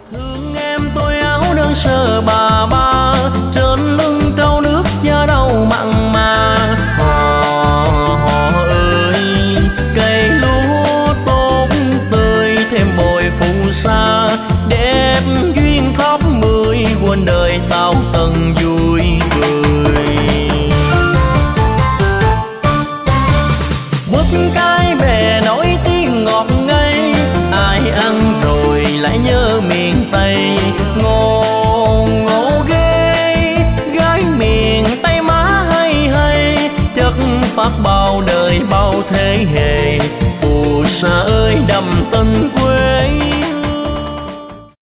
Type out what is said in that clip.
Thương em tôi áo đơn sơ bà ba, trên lưng trâu nước da đâu mặn mà. Hò ơi, cây lúa tốt tươi thêm bồi phù sa, đẹp duyên khóc mười quên đời tao từng vui cười. Mứt cái bè nổi tiếng ngọt ngây, ai ăn rồi lại nhớ miền Tây. Ngô ngô ghê gái miền Tây má hay hay, chất phát bao đời bao thế hệ. Phù sa ơi đầm tinh